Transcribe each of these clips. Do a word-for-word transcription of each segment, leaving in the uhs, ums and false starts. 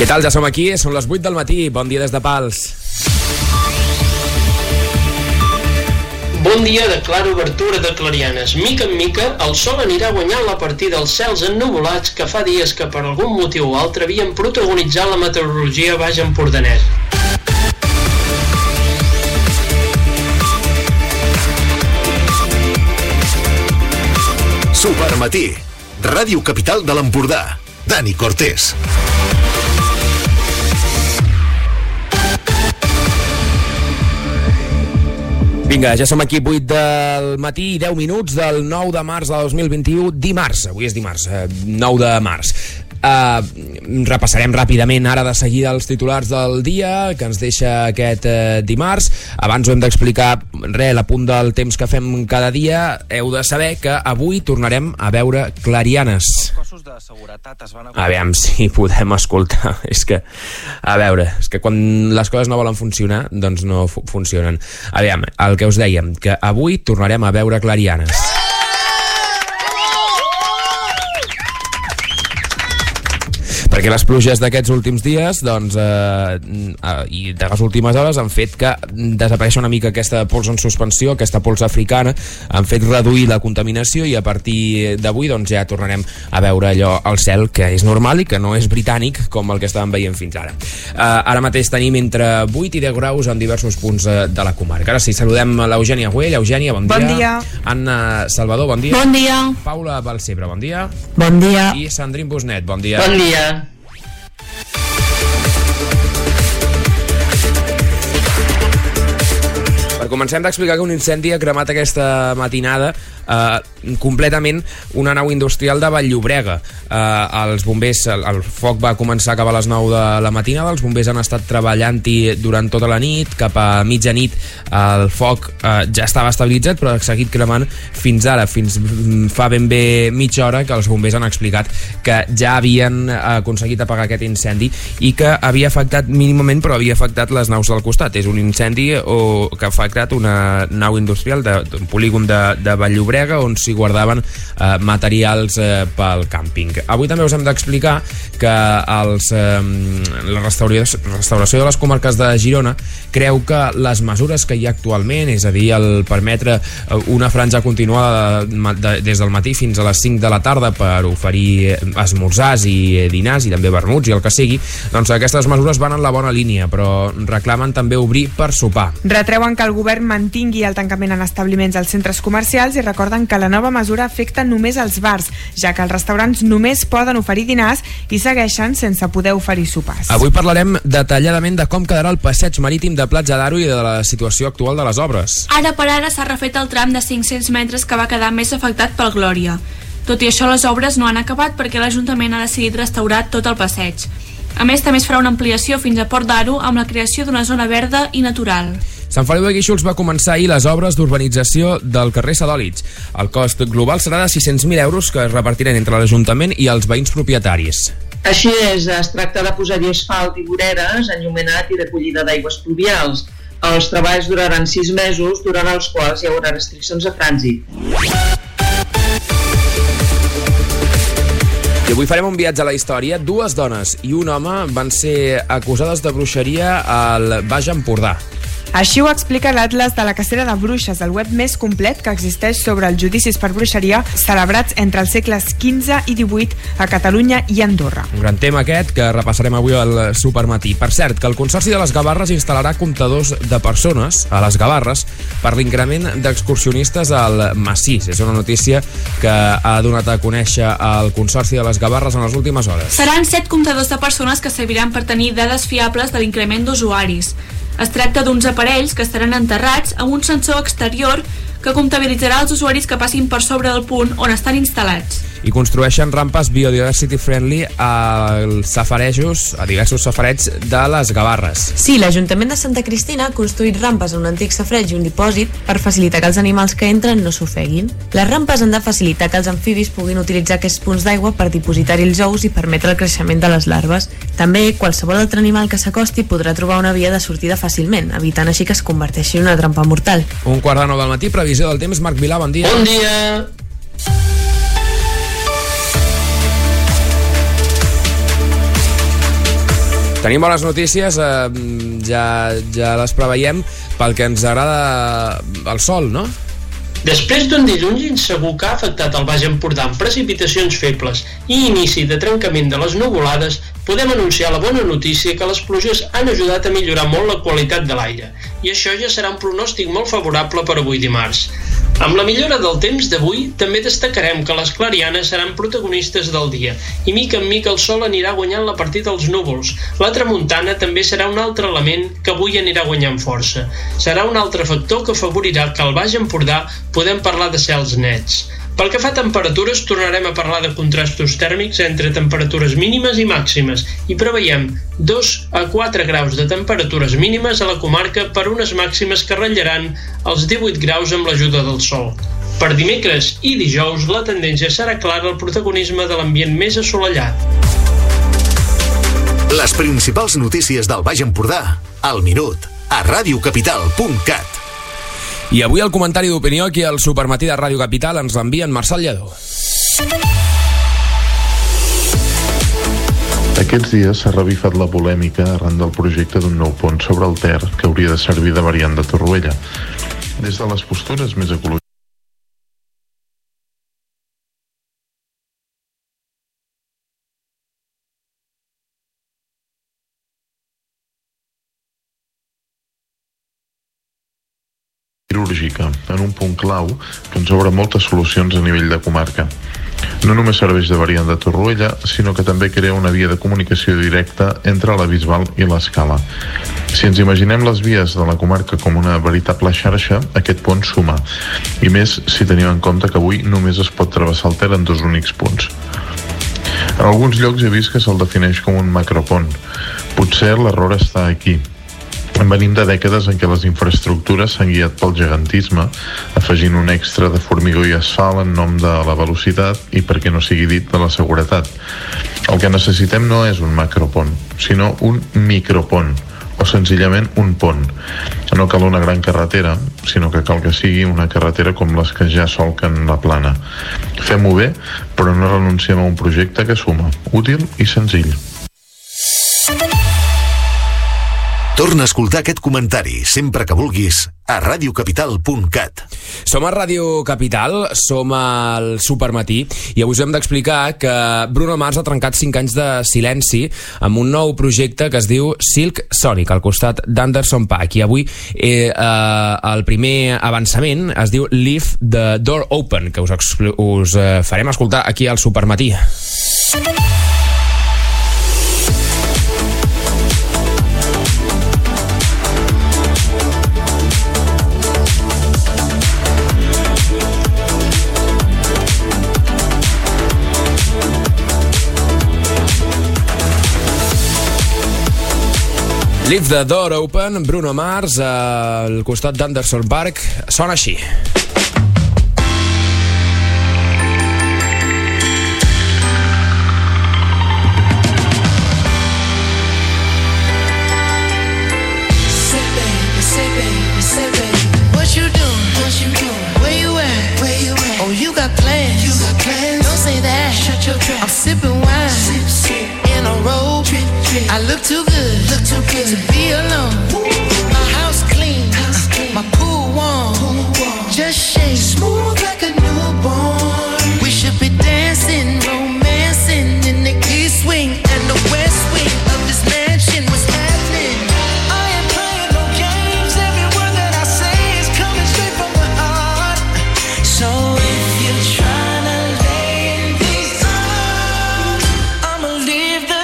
tal? Ja som aquí, són les vuit del matí. Bon dia des de Pals. Bon dia de clara obertura de clarianes. Mica en mica, el sol anirà guanyant la partida als cels ennuvolats que fa dies que per algun motiu o altre havien protagonitzat la meteorologia baix empordanesa. Supermatí, Ràdio Capital de l'Empordà. Dani Cortés. Vinga, ja som aquí, vuit del matí i deu minuts del nou de març de dos mil vint-i-u, dimarts, avui és dimarts, nou de març. Uh, repassarem ràpidament ara de seguida els titulars del dia que ens deixa aquest uh, dimarts. Abans ho hem d'explicar, res, a punt del temps que fem cada dia. Heu de saber que avui tornarem a veure clarianes. Els cossos de seguretat es van... A veure si podem escoltar. És que, a veure, és que quan les coses no volen funcionar, doncs no fu- funcionen. A veure, el que us dèiem, que avui tornarem a veure clarianes. Perquè les pluges d'aquests últims dies, doncs, eh, i de les últimes hores han fet que desapareixi una mica aquesta pols en suspensió, aquesta pols africana, han fet reduir la contaminació i a partir d'avui doncs, ja tornarem a veure allò al cel que és normal i que no és britànic com el que estàvem veient fins ara. Eh, ara mateix tenim entre vuit i deu graus en diversos punts eh, de la comarca. Ara sí, saludem l'Eugènia Güell. Eugènia, bon dia. Bon dia. Anna Salvador, bon dia. Bon dia. Paula Balcebre, bon dia. Bon dia. I Sandrine Busnet, bon dia. Bon dia. Per començar hem d'explicar que un incendi ha cremat aquesta matinada eh, completament una nau industrial de Vall-llobrega. Eh, els bombers, el, el foc va començar cap a les nou de la matinada, els bombers han estat treballant-hi durant tota la nit, cap a mitjanit el foc eh, ja estava estabilitzat, però ha seguit cremant fins ara, fins fa ben bé mitja hora que els bombers han explicat que ja havien aconseguit apagar aquest incendi i que havia afectat mínimament, però havia afectat les naus del costat. És un incendi o, que ha afectat una nau industrial d'un polígon de, de Vall-llobrega on s'hi guardaven eh, materials eh, pel càmping. Avui també us hem d'explicar que els, eh, la restauració, restauració de les comarques de Girona creu que les mesures que hi ha actualment, és a dir, el permetre una franja continuada de, de, des del matí fins a les cinc de la tarda per oferir esmorzars i dinars i també vermuts i el que sigui, doncs aquestes mesures van en la bona línia, però reclamen també obrir per sopar. Retreuen que el govern mantingui el tancament en establiments als centres comercials i recorden que la nova mesura afecta només els bars, ja que els restaurants només poden oferir dinars i segueixen sense poder oferir sopars. Avui parlarem detalladament de com quedarà el passeig marítim de Platja d'Aro i de la situació actual de les obres. Ara per ara s'ha refet el tram de cinc-cents metres que va quedar més afectat pel Glòria. Tot i això, les obres no han acabat perquè l'Ajuntament ha decidit restaurar tot el passeig. A més, també es farà una ampliació fins a Port d'Aro amb la creació d'una zona verda i natural. Sant Feliu de Guíxols va començar ahir les obres d'urbanització del carrer Sadòlits. El cost global serà de sis-cents mil euros que es repartiran entre l'Ajuntament i els veïns propietaris. Així és, es tracta de posar-hi asfalt i voreres, enllumenat i recollida d'aigües pluvials. Els treballs duraran sis mesos, durant els quals hi haurà restriccions de trànsit. I avui farem un viatge a la història. Dues dones i un home van ser acusades de bruixeria al Baix Empordà. Així ho explica l'Atles de la Cacera de Bruixes, el web més complet que existeix sobre els judicis per bruixeria celebrats entre els segles quinze i divuit a Catalunya i Andorra. Un gran tema aquest que repassarem avui al Supermatí. Per cert, que el Consorci de les Gavarres instal·larà comptadors de persones a les Gavarres per l'increment d'excursionistes al massís. És una notícia que ha donat a conèixer el Consorci de les Gavarres en les últimes hores. Seran set comptadors de persones que serviran per tenir dades fiables de l'increment d'usuaris. Es tracta d'uns aparells que estaran enterrats amb un sensor exterior que comptabilitzarà els usuaris que passin per sobre del punt on estan instal·lats. I construeixen rampes biodiversity friendly als safarejos, a diversos safarets de les Gavarres. Sí, l'Ajuntament de Santa Cristina ha construït rampes en un antic safareig i un dipòsit per facilitar que els animals que entren no s'ofeguin. Les rampes han de facilitar que els amfibis puguin utilitzar aquests punts d'aigua per dipositar-hi els ous i permetre el creixement de les larves. També, qualsevol altre animal que s'acosti podrà trobar una via de sortida fàcilment, evitant així que es converteixi en una trampa mortal. Un quart de nou del matí, previsió del temps. Marc Vilà, bon dia. Bon dia. Tenim bones notícies, eh, ja, ja les preveiem pel que ens agrada el sol, no? Després d'un dilluns insegur que ha afectat el Baix Empordà amb precipitacions febles i inici de trencament de les nuvolades, podem anunciar la bona notícia que les pluges han ajudat a millorar molt la qualitat de l'aire, i això ja serà un pronòstic molt favorable per avui dimarts. Amb la millora del temps d'avui, també destacarem que les clarianes seran protagonistes del dia, i mica en mica el sol anirà guanyant la partida dels núvols. La tramuntana també serà un altre element que avui anirà guanyant força. Serà un altre factor que afavorirà que al Baix Empordà podem parlar de cels nets. Pel que fa a temperatures, tornarem a parlar de contrastos tèrmics entre temperatures mínimes i màximes i preveiem dos a quatre graus de temperatures mínimes a la comarca per unes màximes que ratllaran els divuit graus amb l'ajuda del sol. Per dimecres i dijous la tendència serà clara al protagonisme de l'ambient més assolellat. Les principals notícies del Baix Empordà, al minut, a radiocapital punt cat. I avui el comentari d'opinió aquí al Supermatí de Ràdio Capital ens l'envia en Marçal Lledó. Aquests dies s'ha revifat la polèmica arran del projecte d'un nou pont sobre el Ter que hauria de servir de variant de Torroella. Des de les postures més ecologistes quirúrgica, en un punt clau que ens obre moltes solucions a nivell de comarca. No només serveix de variant de Torroella, sinó que també crea una via de comunicació directa entre la Bisbal i l'Escala. Si ens imaginem les vies de la comarca com una veritable xarxa, aquest pont suma, i més si tenim en compte que avui només es pot travessar el Ter en dos únics punts. En alguns llocs he vist que se'l defineix com un macropont. Potser l'error està aquí. Venim de dècades en què les infraestructures s'han guiat pel gegantisme, afegint un extra de formigó i asfalt en nom de la velocitat i, per què no sigui dit, de la seguretat. El que necessitem no és un macropont, sinó un micropont, o senzillament un pont. No cal una gran carretera, sinó que cal que sigui una carretera com les que ja solquen la plana. Fem-ho bé, però no renunciem a un projecte que suma, útil i senzill. Torna a escoltar aquest comentari sempre que vulguis a radiocapital punt cat. Som a Ràdio Capital, som al Supermatí i avui us hem d'explicar que Bruno Mars ha trencat cinc anys de silenci amb un nou projecte que es diu Silk Sonic al costat d'Anderson .Paak, i avui eh, eh, el primer avançament es diu Leave the Door Open, que us, us eh, farem escoltar aquí al Supermatí. Leave the Door Open, Bruno Mars, al costat d'Anderson .Paak, sona així. I look too good, look too good to be alone. My house clean, house clean. My pool warm, pool warm. Just shake smooth like a newborn. We should be dancing, romancing in the east wing and the west wing of this mansion. What's happening? I ain't playing no games. Every word that I say is coming straight from the heart. So if you're trying to lay in these arms, I'ma leave the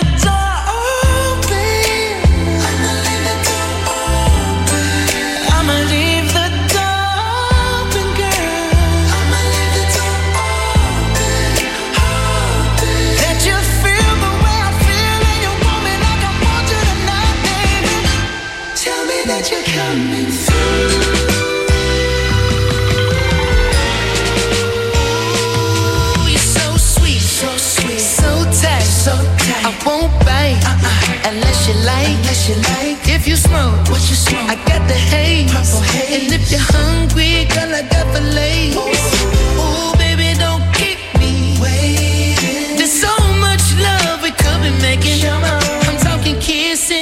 unless you like, unless you like. If you smoke, what you smoke? I got the haze. Purple haze. And if you're hungry, girl, I got fillets. Ooh, baby, don't keep me waiting. There's so much love we could be making. I'm talking kissing.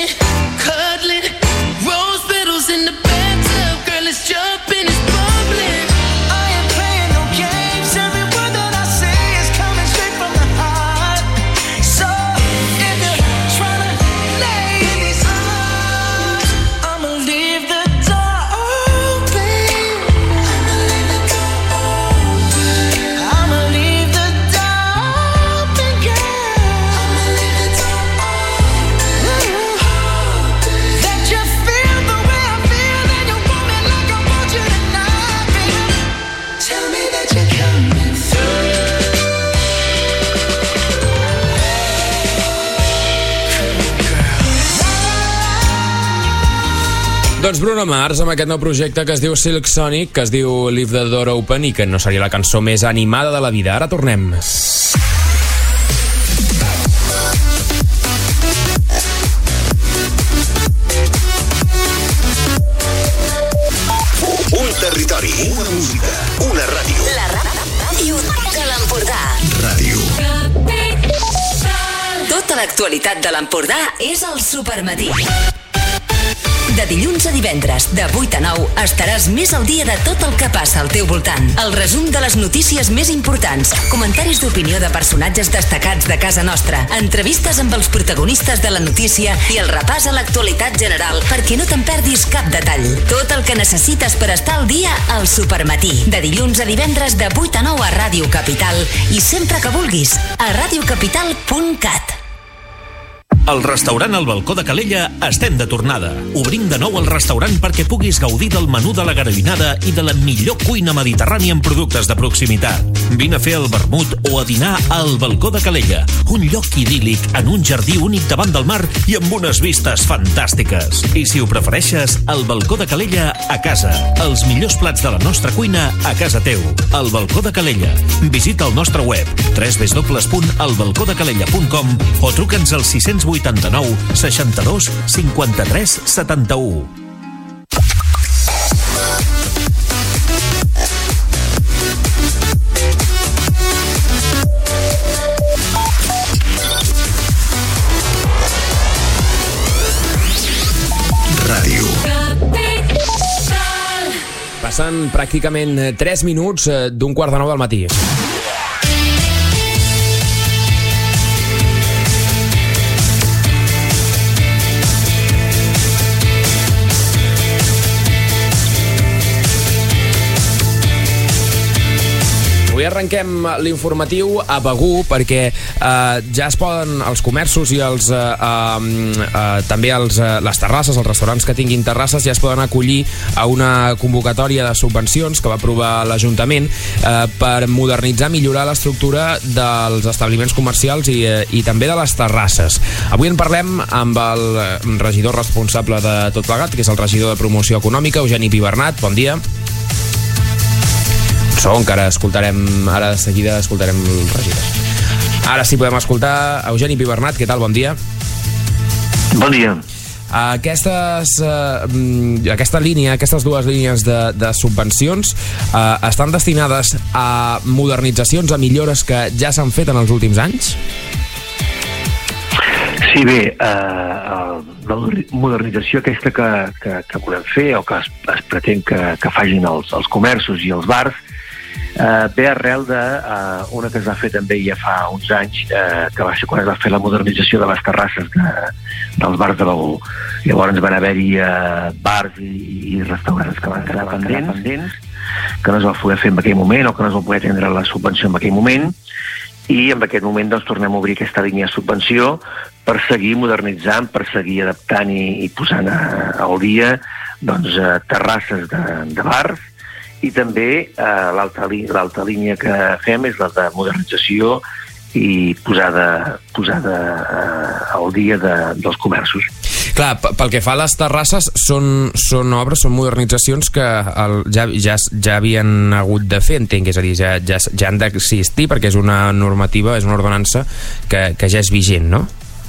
cuddling. Rose petals in the bathtub, girl, it's jumping, it's bubbling. I ain't playing no games, every word that I say is coming straight from the heart. So if you're trying to lay in these arms, I'ma leave the door open. I'ma leave the door open. I'ma leave the door open, girl. I'ma leave the door open. That you feel the way I feel and you want me like I want you tonight, baby. Tell me that you're coming through. Doncs Bruno Mars amb aquest nou projecte que es diu Silk Sonic, que es diu Leave the Door Open i que no seria la cançó més animada de la vida. Ara tornem. Un territori, una música, una ràdio. La ràdio de l'Empordà. Ràdio. Tota l'actualitat de l'Empordà és al Supermatí. De dilluns a divendres, de vuit a nou, estaràs més al dia de tot el que passa al teu voltant. El resum de les notícies més importants, comentaris d'opinió de personatges destacats de casa nostra, entrevistes amb els protagonistes de la notícia i el repàs a l'actualitat general perquè no te'n perdis cap detall. Tot el que necessites per estar al dia al Supermatí. De dilluns a divendres, de vuit a nou a Ràdio Capital i sempre que vulguis, a radiocapital punt cat. Al restaurant El Balcó de Calella estem de tornada. Obrim de nou el restaurant perquè puguis gaudir del menú de la garavinada i de la millor cuina mediterrània amb productes de proximitat. Vine a fer el vermut o a dinar al Balcó de Calella, un lloc idíl·lic en un jardí únic davant del mar i amb unes vistes fantàstiques. I si ho prefereixes, el Balcó de Calella a casa. Els millors plats de la nostra cuina a casa teu. El Balcó de Calella. Visita el nostre web w w w punt el balcó de calella punt com o truca'ns al sis cents vuitanta-nou seixanta-dos cinquanta-tres setanta-u. Ràdio. Passen pràcticament tres minuts d'un quart de nou del matí. Avui arrenquem l'informatiu a Begur perquè eh, ja es poden els comerços i els, eh, eh, també els, eh, les terrasses, els restaurants que tinguin terrasses ja es poden acollir a una convocatòria de subvencions que va aprovar l'Ajuntament eh, per modernitzar, millorar l'estructura dels establiments comercials i, eh, i també de les terrasses. Avui en parlem amb el regidor responsable de tot plegat, que és el regidor de Promoció Econòmica, Eugeni Pibernat. Bon dia. Segon, que ara escoltarem, ara de seguida escoltarem el regidor. Ara sí podem escoltar Eugeni Pibernat. Què tal? Bon dia. Bon dia. Aquestes, eh, aquesta línia, aquestes dues línies de, de subvencions eh, estan destinades a modernitzacions, a millores que ja s'han fet en els últims anys? Sí, bé, eh, la modernització aquesta que, que, que volem fer o que es, es pretén que, que facin els, els comerços i els bars eh, ve arrel de eh, una que es va fer també ja fa uns anys, eh, que va ser quan es va fer la modernització de les terrasses de, dels bars de Begur. Llavors van haver-hi eh, bars i, i restaurants que van quedar pendents, pendents, que no es va poder fer en aquell moment o que no es va poder atendre la subvenció en aquell moment, i en aquest moment doncs, tornem a obrir aquesta línia de subvenció per seguir modernitzant, per seguir adaptant i, i posant a, al dia doncs, eh, terrasses de, de bars, i també eh, l'altra l'altra línia que fem és la de modernització i posada, posada eh, al dia de, dels comerços. Clar, pel que fa a les terrasses, són, són obres, són modernitzacions que el, ja, ja, ja havien hagut de fer, entenc, és a dir, ja, ja, ja han d'existir perquè és una normativa, és una ordenança que, que ja és vigent, no?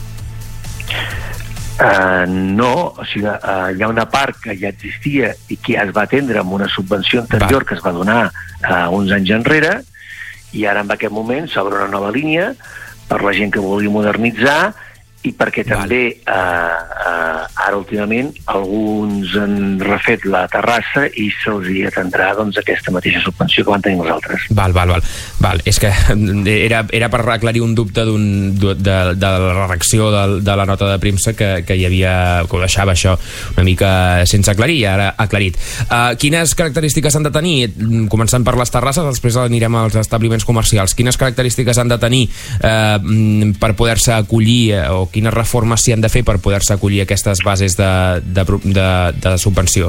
Uh, no, o sigui, uh, hi ha una part que ja existia i que ja es va atendre amb una subvenció anterior va. que es va donar uh, uns anys enrere, i ara en aquest moment s'obre una nova línia per la gent que vulgui modernitzar i perquè també uh, uh, ara últimament alguns han refet la terrassa i se'ls hi atendrà doncs, aquesta mateixa subvenció que van tenir nosaltres. Val, val, val. val. És que era, era per aclarir un dubte d'un, de, de la redacció de, de la nota de premsa que, que hi havia, que ho deixava això una mica sense aclarir, i ara aclarit. Uh, quines característiques han de tenir? Començant per les terrasses, després anirem als establiments comercials. Quines característiques han de tenir uh, per poder-se acollir, o quines reformes s'hi han de fer per poder-se acollir aquestes bases de, de, de, de subvenció?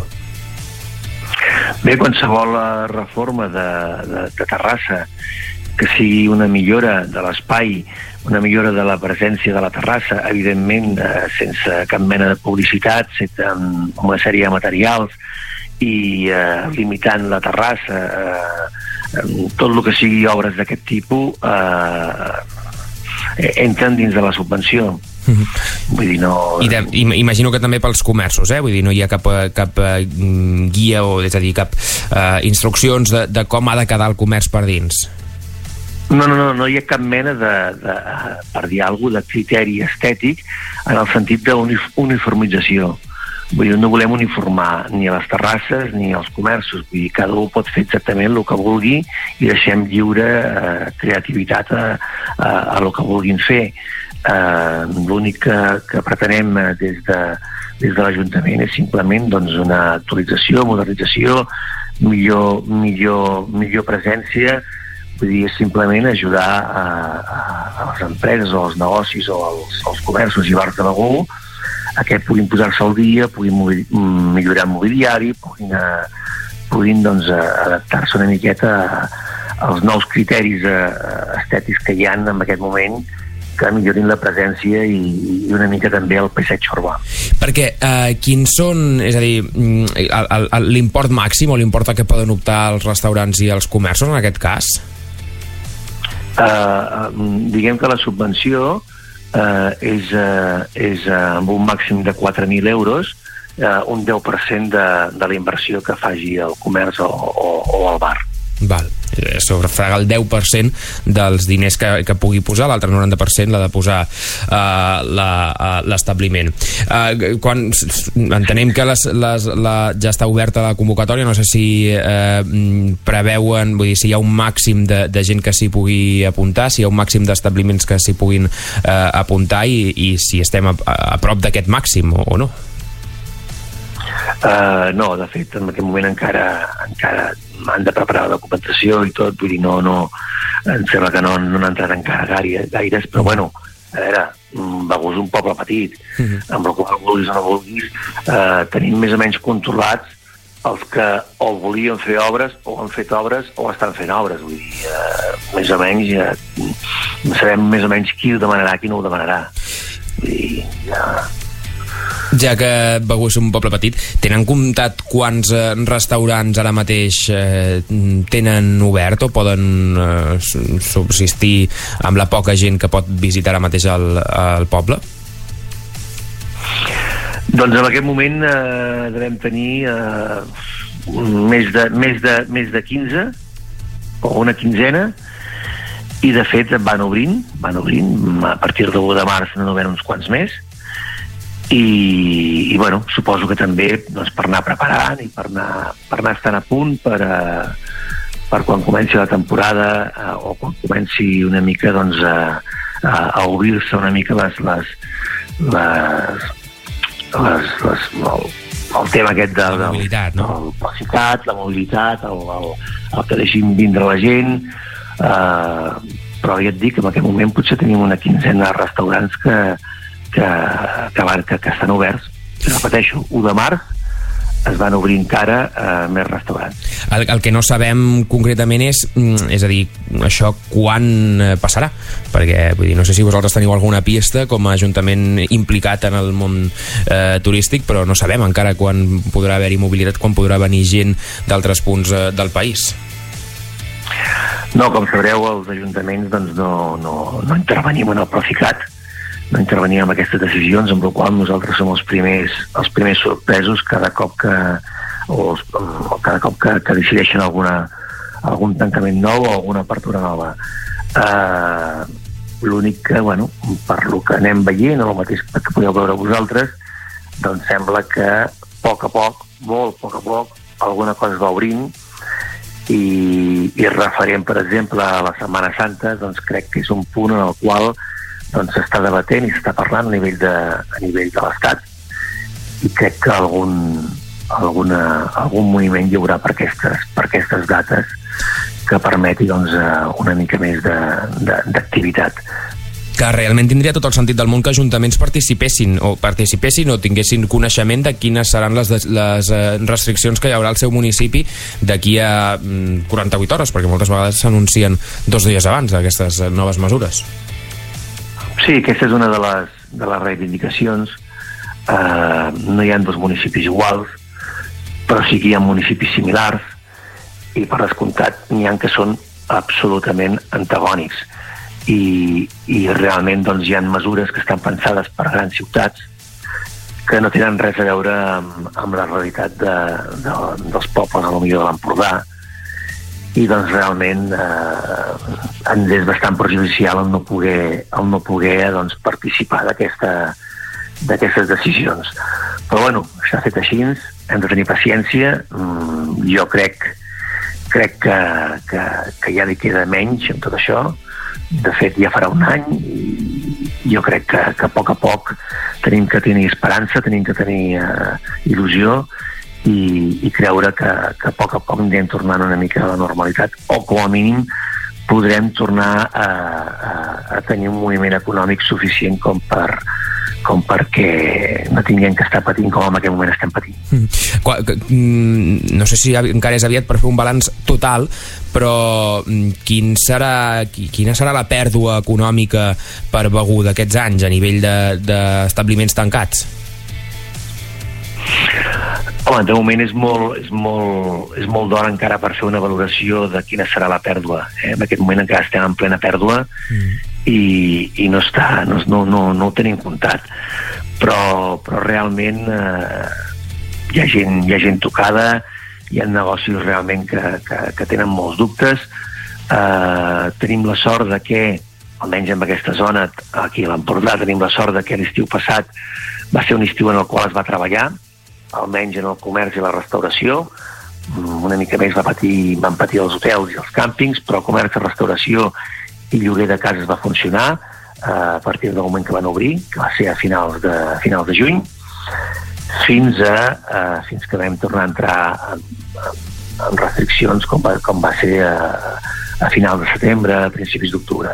Bé, qualsevol reforma de, de, de terrassa que sigui una millora de l'espai, una millora de la presència de la terrassa, evidentment eh, sense cap mena de publicitat, amb una sèrie de materials i eh, limitant la terrassa, eh, tot el que sigui obres d'aquest tipus eh, entren dins de la subvenció. Mm-hmm. Vull dir, no... I de, imagino que també pels comerços, eh? Vull dir, no hi ha cap, cap uh, guia, o és a dir, cap uh, instruccions de, de com ha de quedar el comerç per dins. No, no, no, no hi ha cap mena de, de per dir alguna cosa, de criteri estètic en el sentit d'uniformització. Vull dir, no volem uniformar ni a les terrasses ni als comerços. Vull dir, cada un pot fer exactament el que vulgui i deixem lliure eh, creativitat a, a, a el que vulguin fer. Eh, l'únic que, que pretenem eh, des de, des de l'Ajuntament és simplement doncs, una actualització, modernització, millor, millor, millor presència. Vull dir, és simplement ajudar a, a, a les empreses o als negocis o als, als comerços i bars de Begur a que puguin posar-se al dia, puguin millorar el mobiliari, puguin, a, puguin doncs, adaptar-se una miqueta a, als nous criteris a, estètics que hi ha en aquest moment, que millorin la presència i, i una mica també el paisatge urbà. Perquè eh, quins són, és a dir, l'import màxim o l'import que poden optar els restaurants i els comerços en aquest cas? Uh, diguem que la subvenció uh, és, uh, és uh, amb un màxim de quatre mil euros, uh, un deu per cent de, de la inversió que faci el comerç o, o, o el bar. Val, sobrefraga el deu per cent dels diners que, que pugui posar, l'altre noranta per cent l'ha de posar uh, l'establiment. Uh, quan entenem que les, les, la, ja està oberta la convocatòria, no sé si uh, preveuen, vull dir, si hi ha un màxim de, de gent que s'hi pugui apuntar, si hi ha un màxim d'establiments que s'hi puguin uh, apuntar i, i si estem a, a prop d'aquest màxim o, o no. Uh, no, de fet, en aquest moment encara encara han de preparar la documentació i tot, vull dir, no, no, em sembla que no, no han entrat encara gaire, gaires, però bueno, a veure, Begur és un poble petit, uh-huh. amb el qual vulguis o no vulguis, eh, tenim més o menys controlats els que o volien fer obres, o han fet obres, o estan fent obres, vull dir, eh, més o menys, ja, sabem més o menys qui ho demanarà, qui no ho demanarà. Vull dir, ja... Ja que Begur és un poble petit, tenen comptat quants eh, restaurants ara mateix eh, tenen obert o poden eh, subsistir amb la poca gent que pot visitar ara mateix el, el poble? Doncs en aquest moment eh, devem tenir eh, més, de, més, de, més de quinze o una quinzena, i de fet van obrint, van obrint, a partir de l'u de març n'han obert uns quants més. I, i bueno, suposo que també doncs, per anar preparant i per anar, per anar estant a punt per, a, per quan comenci la temporada a, o quan comenci una mica doncs, a, a, a obrir-se una mica les, les, les, les, les el, el tema aquest de, la mobilitat, no? El pacitat, la mobilitat, el, el, el que deixin vindre la gent, eh, però ja et dic que en aquest moment potser tenim una quinzena de restaurants que Que, que, van, que, que estan oberts. Repeteixo, u de març es van obrir encara eh, més restaurants. El, el que no sabem concretament és, és a dir, això quan passarà, perquè vull dir, no sé si vosaltres teniu alguna pista com a ajuntament implicat en el món eh, turístic, però no sabem encara quan podrà haver-hi mobilitat, quan podrà venir gent d'altres punts eh, del país. No, com sabreu, els ajuntaments doncs, no, no, no intervenim en el Procicat, no intervenim en aquestes decisions, amb la qual nosaltres som els primers, els primers sorpresos cada cop que, o, o cada cop que, que decideixen alguna, algun tancament nou o alguna apertura nova. Uh, l'únic que, bueno, per lo que anem veient, o el mateix que podeu veure vosaltres, doncs sembla que a poc a poc, molt a poc a poc, alguna cosa es va obrint i, i referent, per exemple, a la Setmana Santa, doncs crec que és un punt en el qual doncs s'està debatent i s'està parlant a nivell de, a nivell de l'Estat, i crec que algun, alguna, algun moviment hi haurà per aquestes, per aquestes dates que permeti doncs, una mica més d'activitat. Que realment tindria tot el sentit del món que ajuntaments participessin o participessin o tinguessin coneixement de quines seran les, les restriccions que hi haurà al seu municipi d'aquí a quaranta-vuit hores, perquè moltes vegades s'anuncien dos dies abans aquestes noves mesures. Sí, aquesta és una de les, de les reivindicacions. Uh, no hi ha dos municipis iguals, però sí que hi ha municipis similars, i per descomptat n'hi ha que són absolutament antagònics. I, i realment doncs, hi ha mesures que estan pensades per grans ciutats que no tenen res a veure amb, amb la realitat de, de, dels pobles, a lo millor de l'Empordà, i doncs realment eh, ens és bastant perjudicial el no poder, el no poder doncs, participar d'aquesta, d'aquestes decisions. Però bueno, s'ha fet així, hem de tenir paciència. Mm, jo crec, crec que, que, que ja li queda menys amb tot això. De fet, ja farà un any i jo crec que, que a poc a poc tenim que tenir esperança, tenim que tenir uh, il·lusió i, i creure que, que a poc a poc anirem tornant una mica a la normalitat, o com a mínim podrem tornar a, a, a tenir un moviment econòmic suficient com per com perquè no tinguem que estar patint com en aquest moment estem patint. Mm. No sé si encara és aviat per fer un balanç total, però quin serà, quina serà la pèrdua econòmica per Begur d'aquests anys a nivell d'establiments de, tancats? Home, de moment és molt, és molt, és molt d'hora encara per fer una valoració de quina serà la pèrdua. Eh? En aquest moment encara estem en plena pèrdua mm. i, i no, està, no, no, no, no ho tenim comptat. Però, però realment eh, hi, ha gent, hi ha gent tocada, hi ha negocis realment que, que, que tenen molts dubtes. Eh, tenim la sort de que, almenys en aquesta zona, aquí a l'Empordà, tenim la sort de que l'estiu passat va ser un estiu en el qual es va treballar, almenys en el comerç i la restauració. Una mica més va patir, van patir els hotels i els càmpings, però el comerç, restauració i lloguer de cases va funcionar eh, a partir del moment que van obrir, que va ser a finals de, a finals de juny, fins a eh, fins que vam tornar a entrar en, en, en restriccions com va, com va ser a, a finals de setembre, a principis d'octubre.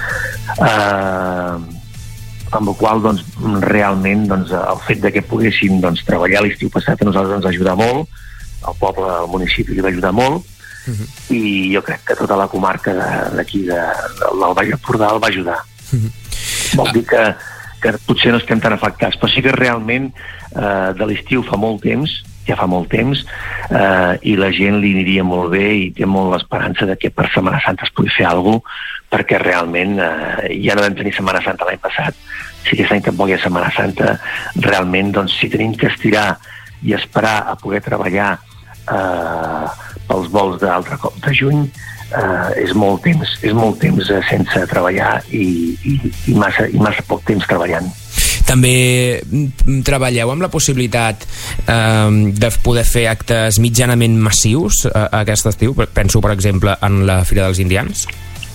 Eh, amb el qual doncs, realment doncs, el fet de que poguéssim doncs, treballar l'estiu passat a nosaltres ens ajuda molt, el poble, el municipi li va ajudar molt, uh-huh. i jo crec que tota la comarca d'aquí de, de, del Baix Empordà el va ajudar. Uh-huh. Vol dir que, que potser no estem tan afectats, però sí que realment eh, de l'estiu fa molt temps, ja fa molt temps, eh, i la gent li aniria molt bé i té molt l'esperança de que per Setmana Santa es pugui fer alguna cosa, perquè realment eh, ja no vam tenir Setmana Santa l'any passat, si aquest any tampoc hi ha Setmana Santa, realment doncs, si tenim que estirar i esperar a poder treballar eh, pels vols d'altre cop de juny, eh, és molt temps, és molt temps eh, sense treballar i, i, i, massa, i massa poc temps treballant. També treballeu amb la possibilitat eh, de poder fer actes mitjanament massius a, a aquest estiu? Penso, per exemple, en la Fira dels Indians.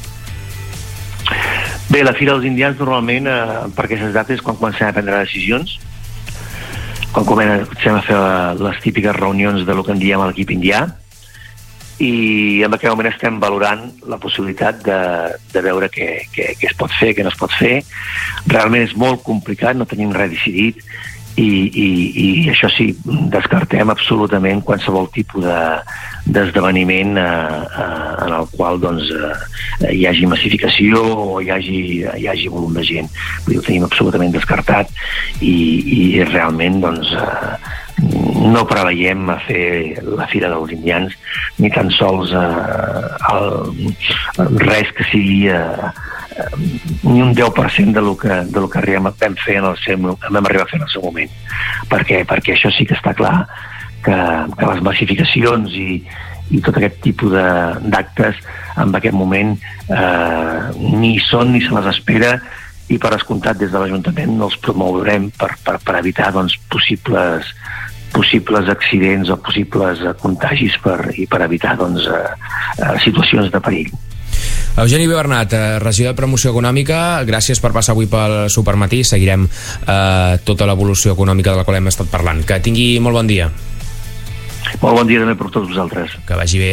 Bé, la Fira dels Indians normalment, eh, per aquestes dates, quan comencem a prendre decisions, quan comencem a fer les típiques reunions de lo que en diem l'equip indià, i en aquest moment estem valorant la possibilitat de, de veure què, què, què es pot fer, què no es pot fer. Realment és molt complicat, no tenim res decidit, i, i, i això sí, descartem absolutament qualsevol tipus de, d'esdeveniment eh, eh, en el qual doncs, eh, hi hagi massificació o hi hagi, hi hagi volum de gent. Vull dir, ho tenim absolutament descartat i, i realment doncs, eh, no preveiem a fer la Fira dels Indians ni tan sols eh, el, res que sigui eh, ni un deu per cent de lo que, de lo que vam fer en el seu, vam arribar a fer en el seu moment, perquè, perquè això sí que està clar que, que les massificacions i, i tot aquest tipus d'actes en aquest moment eh, ni són ni se les espera i per descomptat des de l'Ajuntament els promourem per, per, per evitar doncs, possibles possibles accidents o possibles eh, contagis per, i per evitar doncs, eh, eh, situacions de perill. Eugeni Bernat, regidor de Promoció Econòmica, gràcies per passar avui pel Supermatí. Seguirem eh, tota l'evolució econòmica de la qual hem estat parlant. Que tingui molt bon dia. Molt bon dia també per tots vosaltres. Que vagi bé.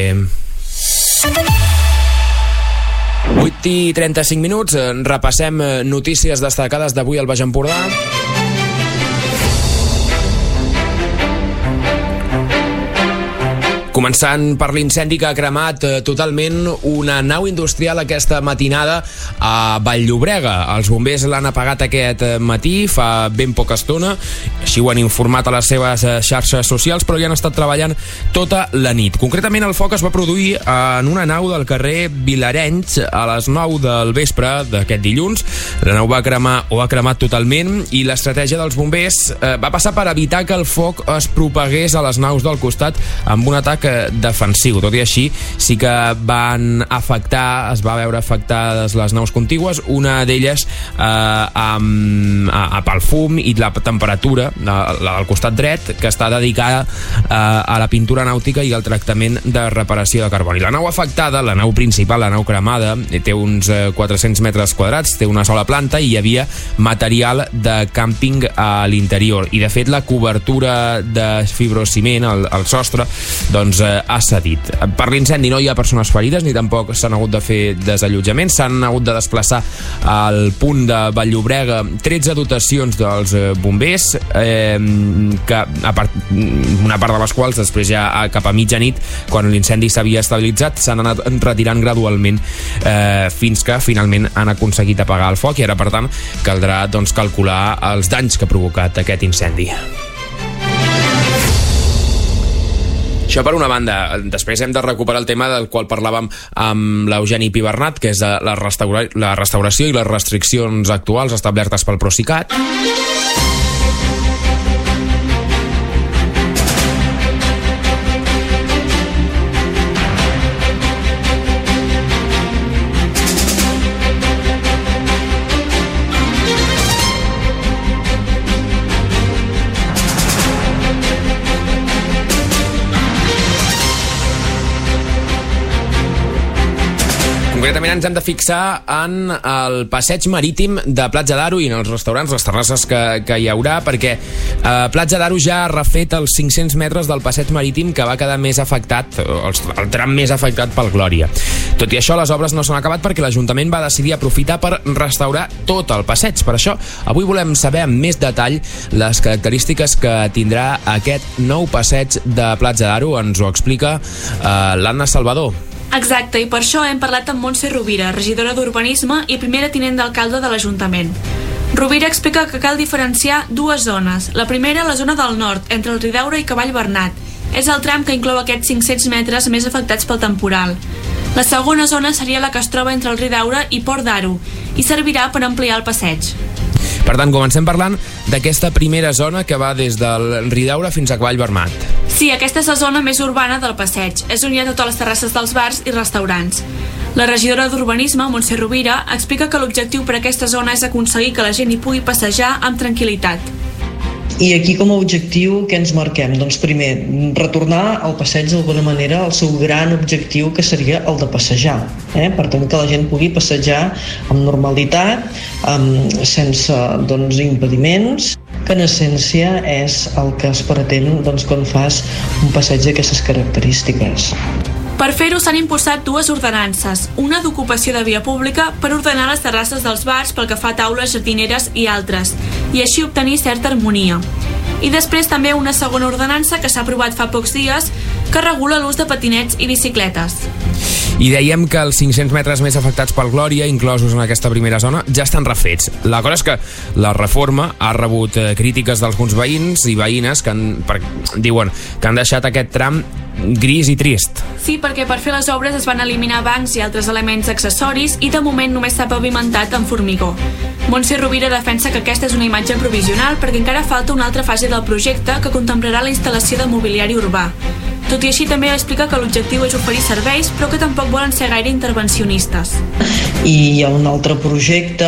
vuit i trenta-cinc minuts, repassem notícies destacades d'avui al Baix Empordà. Començant per l'incendi que ha cremat eh, totalment una nau industrial aquesta matinada a Vall-llobrega. Els bombers l'han apagat aquest matí, fa ben poca estona, així ho han informat a les seves xarxes socials, però hi han estat treballant tota la nit. Concretament, el foc es va produir en una nau del carrer Vilarenys a les nou del vespre d'aquest dilluns. La nau va cremar o ha cremat totalment i l'estratègia dels bombers eh, va passar per evitar que el foc es propagués a les naus del costat amb un atac defensiu. Tot i així, sí que van afectar, es va veure afectades les naus contigües, una d'elles eh, amb, a, a pel fum i la temperatura, la, la del costat dret, que està dedicada eh, a la pintura nàutica i al tractament de reparació de carboni. La nau afectada, la nau principal, la nau cremada, té uns eh, quatre-cents metres quadrats, té una sola planta i hi havia material de càmping a l'interior. I, de fet, la cobertura de fibrociment, el, el sostre, doncs eh, ha cedit. Per l'incendi no hi ha persones ferides ni tampoc s'han hagut de fer desallotjaments, s'han hagut de desplaçar al punt de Vall-llobrega tretze dotacions dels eh, bombers, eh, que a part, una part de les quals després ja cap a mitjanit, quan l'incendi s'havia estabilitzat, s'han anat retirant gradualment eh, fins que finalment han aconseguit apagar el foc i ara, per tant, caldrà doncs, calcular els danys que ha provocat aquest incendi. Això per una banda. Després hem de recuperar el tema del qual parlàvem amb l'Eugeni Pibernat, que és la, restaura la restauració i les restriccions actuals establertes pel Procicat. Concretament ens hem de fixar en el passeig marítim de Platja d'Aro i en els restaurants, les terrasses que, que hi haurà, perquè eh, Platja d'Aro ja ha refet els cinc-cents metres del passeig marítim que va quedar més afectat, el, el tram més afectat pel Glòria. Tot i això, les obres no s'han acabat perquè l'Ajuntament va decidir aprofitar per restaurar tot el passeig. Per això, avui volem saber amb més detall les característiques que tindrà aquest nou passeig de Platja d'Aro. Ens ho explica eh, l'Anna Salvador. Exacte, i per això hem parlat amb Montse Rovira, regidora d'Urbanisme i primera tinent d'alcalde de l'Ajuntament. Rovira explica que cal diferenciar dues zones. La primera, la zona del nord, entre el Ridaura i Cavall Bernat. És el tram que inclou aquests cinc-cents metres més afectats pel temporal. La segona zona seria la que es troba entre el Ridaura i Port d'Aro i servirà per ampliar el passeig. Per tant, comencem parlant d'aquesta primera zona que va des del Ridaura fins a Cavall Bernat. Sí, aquesta és la zona més urbana del passeig. És on hi ha totes les terrasses dels bars i restaurants. La regidora d'Urbanisme, Montse Rovira, explica que l'objectiu per a aquesta zona és aconseguir que la gent hi pugui passejar amb tranquil·litat. I aquí com a objectiu què ens marquem? Doncs primer, retornar al passeig d'alguna manera al seu gran objectiu, que seria el de passejar, eh? Per tant que la gent pugui passejar amb normalitat, amb, sense doncs, impediments, que en essència és el que es pretén doncs, quan fas un passeig d'aquestes característiques. Per fer-ho s'han impulsat dues ordenances, una d'ocupació de via pública per ordenar les terrasses dels bars pel que fa a taules, jardineres i altres, i així obtenir certa harmonia. I després també una segona ordenança que s'ha aprovat fa pocs dies que regula l'ús de patinets i bicicletes. I dèiem que els cinc-cents metres més afectats pel Glòria, inclosos en aquesta primera zona, ja estan refets. La cosa és que la reforma ha rebut crítiques d'alguns veïns i veïnes que han, per, diuen que han deixat aquest tram gris i trist. Sí, perquè per fer les obres es van eliminar bancs i altres elements accessoris i de moment només s'ha pavimentat amb formigó. Montse Rovira defensa que aquesta és una imatge provisional perquè encara falta una altra fase del projecte que contemplarà la instal·lació de mobiliari urbà. Tot i així també explica que l'objectiu és oferir serveis però que tampoc volen ser gaire intervencionistes. I hi ha un altre projecte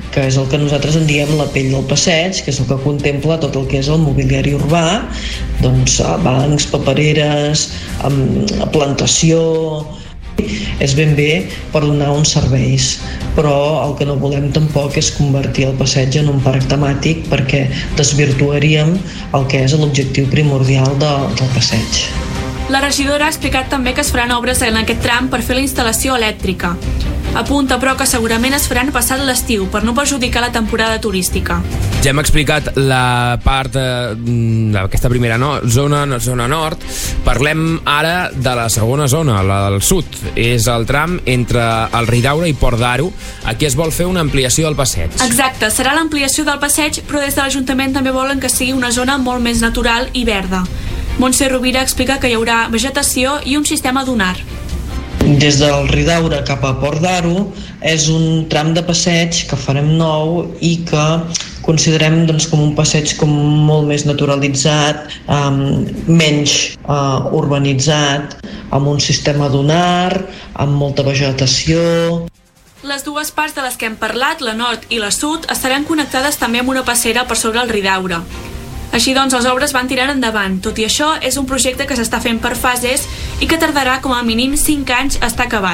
que és el que nosaltres en diem la pell del passeig, que és el que contempla tot el que és el mobiliari urbà, doncs bancs, papereres, plantació. És ben bé per donar uns serveis, però el que no volem tampoc és convertir el passeig en un parc temàtic, perquè desvirtuaríem el que és l'objectiu primordial de, del passeig. La regidora ha explicat també que es faran obres en aquest tram per fer la instal·lació elèctrica. Apunta, però, que segurament es faran passat l'estiu per no perjudicar la temporada turística. Ja hem explicat la part d'aquesta primera no, zona, zona nord. Parlem ara de la segona zona, la del sud. És el tram entre el Ridaura i Port d'Aro. Aquí es vol fer una ampliació del passeig. Exacte, serà l'ampliació del passeig, però des de l'Ajuntament també volen que sigui una zona molt més natural i verda. Montse Rovira explica que hi haurà vegetació i un sistema dunar. Des del Ridaura cap a Port d'Aro és un tram de passeig que farem nou i que considerem doncs, com un passeig com molt més naturalitzat, um, menys uh, urbanitzat, amb un sistema dunar, amb molta vegetació. Les dues parts de les que hem parlat, la nord i la sud, estaran connectades també amb una passera per sobre el Ridaura. Així doncs, les obres van tirant endavant. Tot i això, és un projecte que s'està fent per fases i que tardarà com a mínim cinc anys a estar acabat.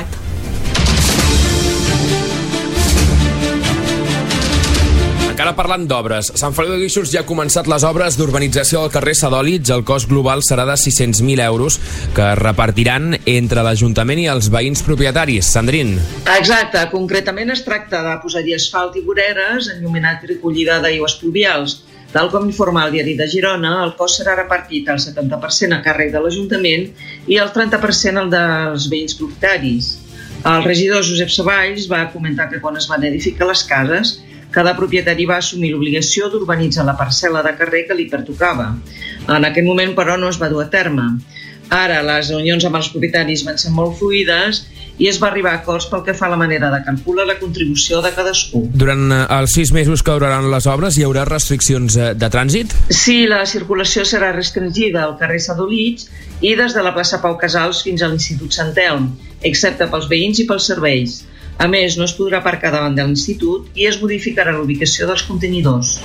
Encara parlant d'obres, Sant Feliu de Guíxols ja ha començat les obres d'urbanització del carrer Sadòlits. El cost global serà de sis-cents mil euros que es repartiran entre l'Ajuntament i els veïns propietaris. Sandrín. Exacte, concretament es tracta de posar-hi asfalt i voreres, enllumenat i recollida d'aigües pluvials. Tal com informa el Diari de Girona, el cost serà repartit el setanta per cent a càrrec de l'Ajuntament i el trenta per cent el dels veïns propietaris. El regidor Josep Savalls va comentar que quan es van edificar les cases, cada propietari va assumir l'obligació d'urbanitzar la parcel·la de carrer que li pertocava. En aquest moment, però, no es va dur a terme. Ara, les reunions amb els propietaris van ser molt fluides i es va arribar a acords pel que fa a la manera de calcular la contribució de cadascú. Durant els sis mesos que duraran les obres hi haurà restriccions de trànsit? Sí, la circulació serà restringida al carrer Sadolits i des de la plaça Pau Casals fins a l'Institut Sant Elm, excepte pels veïns i pels serveis. A més, no es podrà aparcar davant de l'Institut i es modificarà l'ubicació dels contenidors.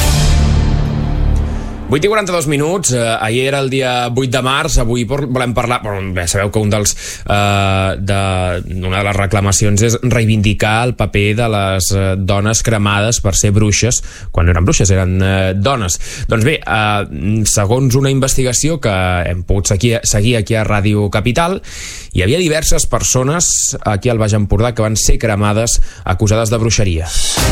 vuit i quaranta-dos minuts, eh, ahir era el dia vuit de març, avui volem parlar, bueno, bé, sabeu que un dels, eh, de, una de les reclamacions és reivindicar el paper de les eh, dones cremades per ser bruixes, quan no eren bruixes, eren eh, dones. Doncs bé, eh, segons una investigació que hem pogut seguir, seguir aquí a Ràdio Capital, hi havia diverses persones aquí al Baix Empordà que van ser cremades acusades de bruixeria.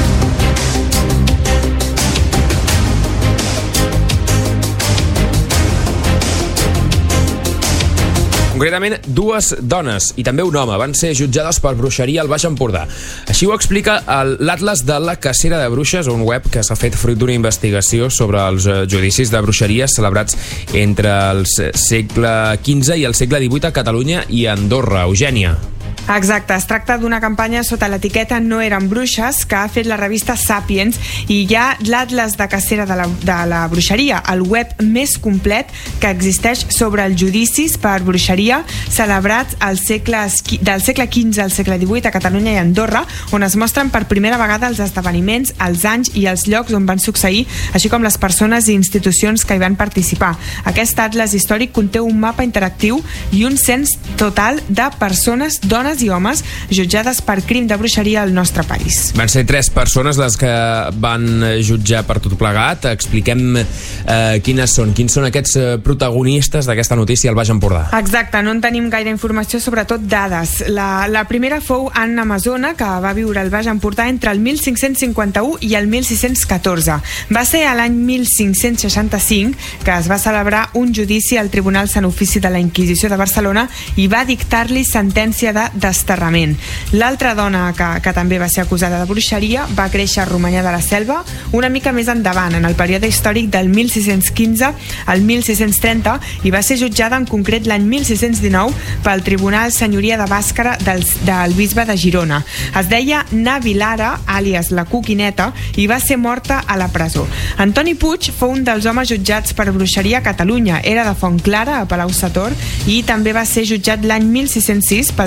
Concretament, dues dones i també un home van ser jutjades per bruixeria al Baix Empordà. Així ho explica l'Atles de la Cacera de Bruixes, un web que s'ha fet fruit d'una investigació sobre els judicis de bruixeria celebrats entre el segle quinze i el segle divuit a Catalunya i Andorra. Eugènia. Exacte, es tracta d'una campanya sota l'etiqueta No eren bruixes que ha fet la revista Sapiens i hi ha l'Atles de Cacera de la, de la bruixeria, el web més complet que existeix sobre els judicis per bruixeria celebrats al segle, del segle quinze al segle divuit a Catalunya i Andorra, on es mostren per primera vegada els esdeveniments, els anys i els llocs on van succeir, així com les persones i institucions que hi van participar. Aquest atles històric conté un mapa interactiu i un cens total de persones, dones i homes jutjades per crim de bruixeria al nostre país. Van ser tres persones les que van jutjar per tot plegat. Expliquem eh, quines són, quins són aquests protagonistes d'aquesta notícia al Baix Empordà. Exacte, no en tenim gaire informació, sobretot dades. La, la primera fou Anna Masona, que va viure al Baix Empordà entre el mil cinc-cents cinquanta-u i el mil sis-cents catorze. Va ser a l'any mil cinc-cents seixanta-cinc que es va celebrar un judici al Tribunal Sant Ofici de la Inquisició de Barcelona i va dictar-li sentència de desterrament. L'altra dona que, que també va ser acusada de bruixeria va créixer a Romanyà de la Selva una mica més endavant, en el període històric del mil sis-cents quinze al mil sis-cents trenta, i va ser jutjada en concret l'any mil sis-cents dinou pel Tribunal Senyoria de Bàscara del, del bisbe de Girona. Es deia Na Vilara, àlies la Coquineta, i va ser morta a la presó. Antoni Puig fou un dels homes jutjats per bruixeria a Catalunya. Era de Fontclara, a Palau-sator, i també va ser jutjat l'any mil sis-cents sis pel Sant Ofici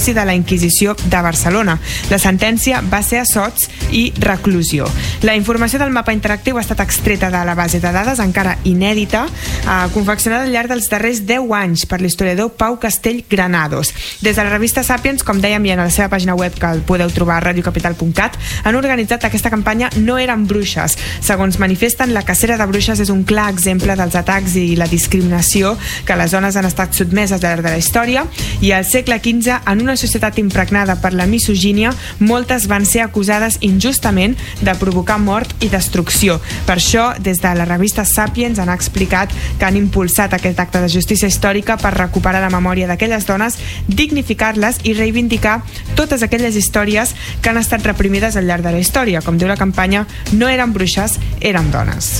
judici de la Inquisició de Barcelona. La sentència va ser assots i reclusió. La informació del mapa interactiu ha estat extreta de la base de dades, encara inèdita, eh, confeccionada al llarg dels darrers deu anys per l'historiador Pau Castell Granados. Des de la revista Sàpiens, com dèiem, i en la seva pàgina web, que el podeu trobar a radiocapital punt cat, han organitzat aquesta campanya No eren bruixes. Segons manifesten, la cacera de bruixes és un clar exemple dels atacs i la discriminació que les dones han estat sotmeses al llarg de la història, i al segle quinze, en una societat impregnada per la misogínia, moltes van ser acusades injustament de provocar mort i destrucció. Per això, des de la revista Sàpiens han explicat que han impulsat aquest acte de justícia històrica per recuperar la memòria d'aquelles dones, dignificar-les i reivindicar totes aquelles històries que han estat reprimides al llarg de la història. Com diu la campanya, no eren bruixes, eren dones.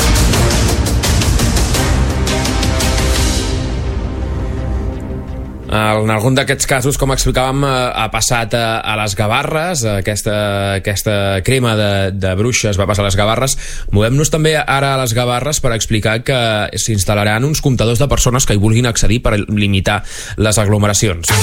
En algun d'aquests casos, com explicàvem, ha passat a les Gavarres, aquesta, aquesta crema de, de bruixes va passar a les Gavarres. Movem-nos també ara a les Gavarres per explicar que s'instal·laran uns comptadors de persones que hi vulguin accedir per limitar les aglomeracions.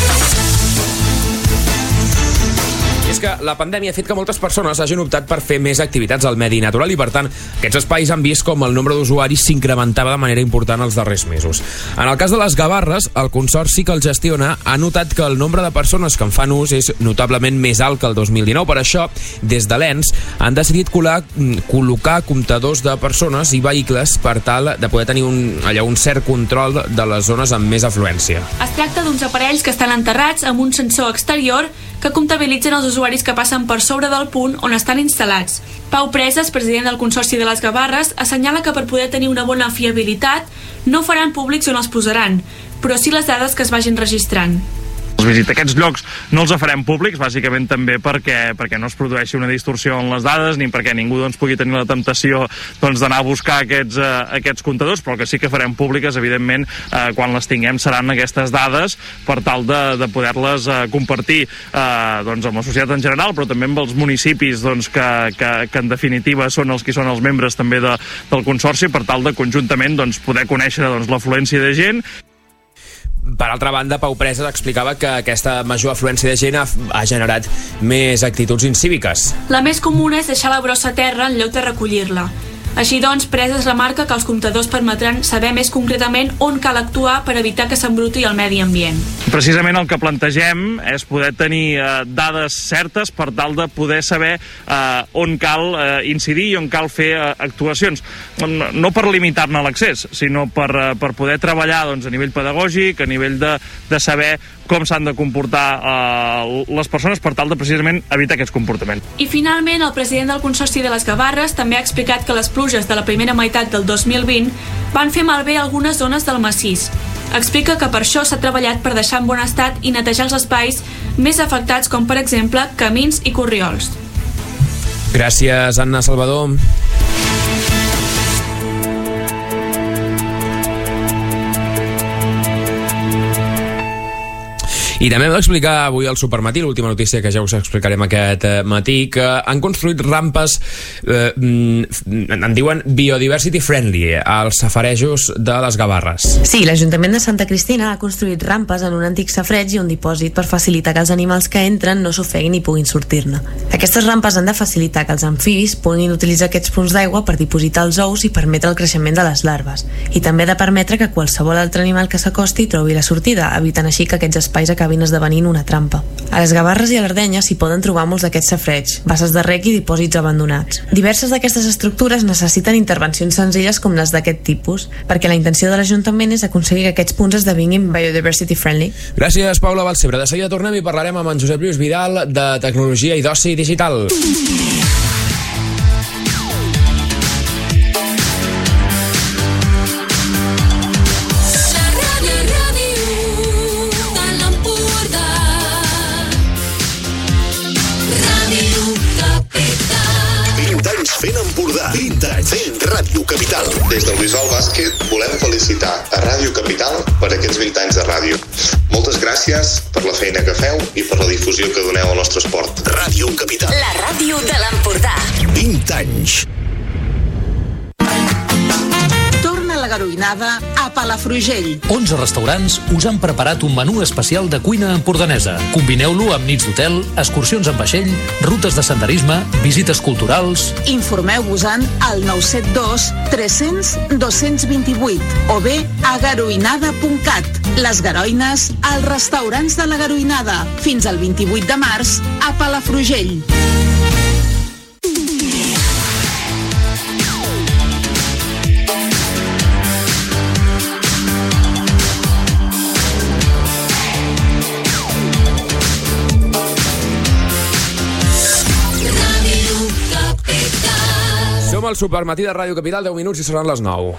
És que la pandèmia ha fet que moltes persones hagin optat per fer més activitats al medi natural i, per tant, aquests espais han vist com el nombre d'usuaris s'incrementava de manera important els darrers mesos. En el cas de les Gavarres, el consorci que el gestiona ha notat que el nombre de persones que en fan ús és notablement més alt que el dos mil dinou. Per això, des de l'E N S han decidit colar, col·locar comptadors de persones i vehicles per tal de poder tenir un, allà, un cert control de les zones amb més afluència. Es tracta d'uns aparells que estan enterrats amb un sensor exterior que comptabilitzen els usuaris que passen per sobre del punt on estan instal·lats. Pau Preses, president del Consorci de les Gavarres, assenyala que per poder tenir una bona fiabilitat no faran públics on els posaran, però sí les dades que es vagin registrant. Els visita aquests llocs no els farem públics, bàsicament també perquè, perquè no es produeixi una distorsió en les dades, ni perquè ningú doncs, pugui tenir la temptació doncs, d'anar a buscar aquests, eh, aquests comptadors, però el que sí que farem públiques, evidentment, eh, quan les tinguem seran aquestes dades per tal de, de poder-les eh, compartir eh, doncs, amb la societat en general, però també amb els municipis doncs, que, que, que en definitiva són els que són els membres també de, del Consorci, per tal de conjuntament doncs, poder conèixer doncs, l'afluència de gent. Per altra banda, Pau Preses explicava que aquesta major afluència de gent ha, ha generat més actituds incíviques. La més comuna és deixar la brossa a terra en lloc de recollir-la. Així doncs, Preses remarca que els comptadors permetran saber més concretament on cal actuar per evitar que s'embruti el medi ambient. Precisament el que plantegem és poder tenir eh, dades certes per tal de poder saber eh, on cal eh, incidir i on cal fer eh, actuacions. No per limitar-ne l'accés, sinó per, eh, per poder treballar doncs, a nivell pedagògic, a nivell de, de saber com s'han de comportar eh, les persones per tal de precisament evitar aquests comportaments. I finalment, el president del Consorci de les Gavarres també ha explicat que les pluges de la primera meitat del dos mil vint van fer malbé algunes zones del massís. Explica que per això s'ha treballat per deixar en bon estat i netejar els espais més afectats, com per exemple camins i corriols. Gràcies, Anna Salvador. I també hem d'explicar avui al Supermatí, l'última notícia que ja us explicarem aquest matí, que han construït rampes, eh, en diuen biodiversity friendly, als safarejos de les Gavarres. Sí, l'Ajuntament de Santa Cristina ha construït rampes en un antic safareig i un dipòsit per facilitar que els animals que entren no s'ofeguin i puguin sortir-ne. Aquestes rampes han de facilitar que els amfibis puguin utilitzar aquests punts d'aigua per dipositar els ous i permetre el creixement de les larves. I també ha de permetre que qualsevol altre animal que s'acosti trobi la sortida, evitant així que aquests espais acabin esdevenint una trampa. A les Gavarres i a l'Ardenya s'hi poden trobar molts d'aquests safareigs, basses de rec i dipòsits abandonats. Diverses d'aquestes estructures necessiten intervencions senzilles com les d'aquest tipus, perquè la intenció de l'Ajuntament és aconseguir que aquests punts esdevinguin biodiversity friendly. Gràcies, Paula Balcebre. De seguida tornem i parlarem amb en Josep Lluís Vidal de tecnologia i d'oci digital. Fent Empordà, vint anys fent Ràdio Capital. Des del Visual Bàsquet volem felicitar a Ràdio Capital per aquests vint anys de ràdio. Moltes gràcies per la feina que feu i per la difusió que doneu al nostre esport. Ràdio Capital. La ràdio de l'Empordà. vint anys. Torna la Garoinada a Palafrugell. onze restaurants us han preparat un menú especial de cuina empordanesa. Combineu-lo amb nits d'hotel, excursions en vaixell, rutes de senderisme, visites culturals... Informeu-vos-en al nou set dos tres cents dos cents vint-i-vuit o bé a garoinada punt cat. Les Garoines als restaurants de la Garoinada. Fins al vint-i-vuit de març a Palafrugell. Som al Supermatí de Ràdio Capital, deu minuts i seran les nou.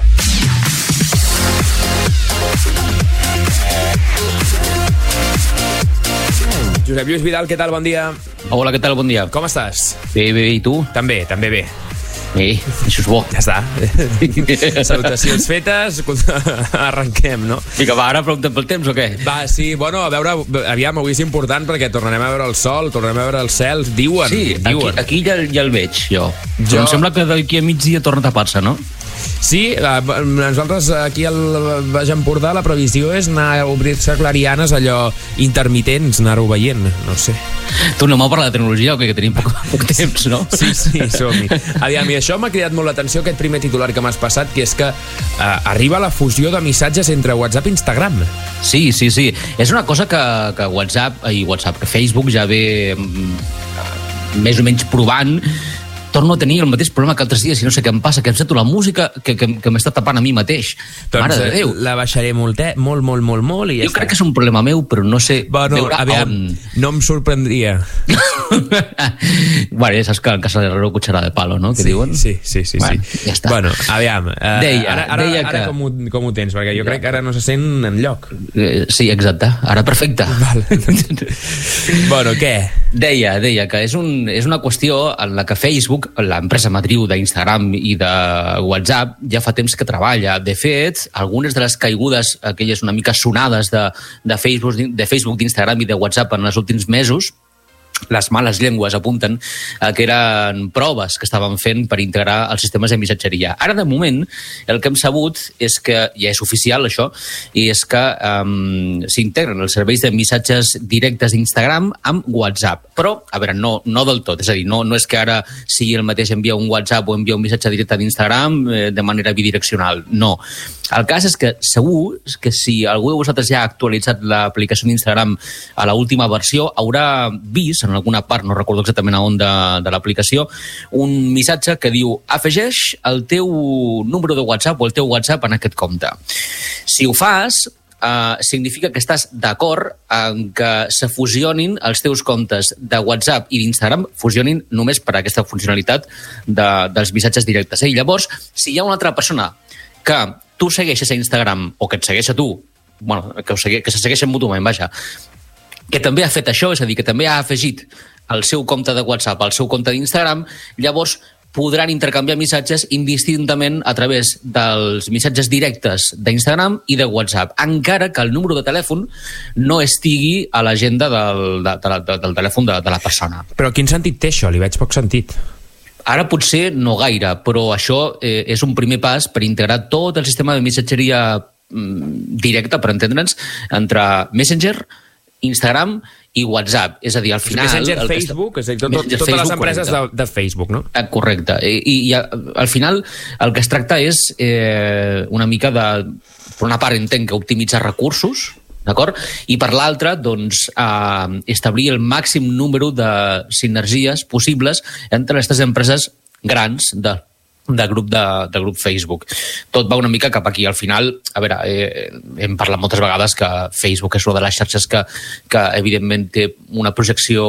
Josep Lluís Vidal, què tal? Bon dia. Hola, què tal? Bon dia. Com estàs? Bé, bé, bé. I tu? També, també bé. Bé, això és bo. Ja està. Salutacions fetes, arrenquem, no? Vinga, va, ara preguntem pel temps o què? Va, sí, bueno, a veure, aviam, avui és important perquè tornarem a veure el sol, tornarem a veure els cels, diuen. Sí, diuen. aquí, aquí ja, ja el veig, jo. jo. Però em sembla que d'aquí a migdia torna a tapar-se, no? Sí, nosaltres aquí al Baix Empordà la previsió és anar a obrir-se clarianes allò intermitents, anar-ho veient, no sé. Tornem a parlar de tecnologia o què? Que tenim poc, poc temps, no? Sí, sí, som-hi. Aviam, i això m'ha cridat molt l'atenció, aquest primer titular que m'has passat, que és que eh, arriba la fusió de missatges entre WhatsApp i Instagram. Sí, sí, sí. És una cosa que, que WhatsApp, i WhatsApp, que Facebook ja ve mm, més o menys provant. Torno a tenir el mateix problema que altres dies i no sé què em passa, que em sento la música que, que, que m'està tapant a mi mateix. Doncs Mare de Déu. La baixaré molt, eh? molt, molt, molt, molt i ja jo està. crec que és un problema meu, però no sé bueno, veure aviam, on. No em sorprendria. Bueno, ja saps que en casa de Herrero cuchara de palo, no? Que sí, diuen? Sí, sí, sí. Bueno, sí. Ja està. Bueno, aviam. Uh, deia, ara ara, deia ara que... com, ho, com ho tens? Perquè jo crec que ara no se sent enlloc. Eh, sí, exacte. Ara perfecte. Val. Bueno, què? Deia, deia que és, un, és una qüestió en la que Facebook, l'empresa matriu d'Instagram i de WhatsApp, ja fa temps que treballa. De fet, algunes de les caigudes, aquelles una mica sonades de, de Facebook, de Facebook, d'Instagram i de WhatsApp en els últims mesos, les males llengües apunten eh, que eren proves que estaven fent per integrar els sistemes de missatgeria. Ara, de moment, el que hem sabut és que, ja és oficial això, i és que um, s'integren els serveis de missatges directes d'Instagram amb WhatsApp. Però, a veure, no, no del tot. És a dir, no, no és que ara sigui el mateix enviar un WhatsApp o enviar un missatge directe d'Instagram eh, de manera bidireccional. No. El cas és que segur que si algú de vosaltres ja ha actualitzat l'aplicació d'Instagram a l'última versió, haurà vist en alguna part, no recordo exactament a on de, de l'aplicació, un missatge que diu afegeix el teu número de WhatsApp o el teu WhatsApp en aquest compte. Si ho fas, Uh, significa que estàs d'acord en que se fusionin els teus comptes de WhatsApp i d'Instagram, fusionin només per aquesta funcionalitat de, dels missatges directes. Eh? I llavors, si hi ha una altra persona que tu segueixes a Instagram o que et segueix a tu, bueno, que, segui, que se segueixen mútuament, vaja, que també ha fet això, és a dir, que també ha afegit el seu compte de WhatsApp al seu compte d'Instagram, llavors podran intercanviar missatges indistintament a través dels missatges directes d'Instagram i de WhatsApp, encara que el número de telèfon no estigui a l'agenda del, de, de, de, del telèfon de, de la persona. Però quin sentit té això? Li veig poc sentit. Ara potser no gaire, però això eh, és un primer pas per integrar tot el sistema de missatgeria mm, directa, per entendre'ns, entre Messenger, Instagram i WhatsApp. És a dir, al final... Messenger, Facebook, és a dir, tot, Messenger, totes Facebook, les empreses de, de Facebook, no? Correcte. I, i al final el que es tracta és eh, una mica de... Per una part entenc que optimitzar recursos, d'acord? I per l'altra, doncs, eh, establir el màxim número de sinergies possibles entre aquestes empreses grans de de grup, de, de grup Facebook. Tot va una mica cap aquí. Al final, a veure, eh, hem parlat moltes vegades que Facebook és una de les xarxes que, que evidentment té una projecció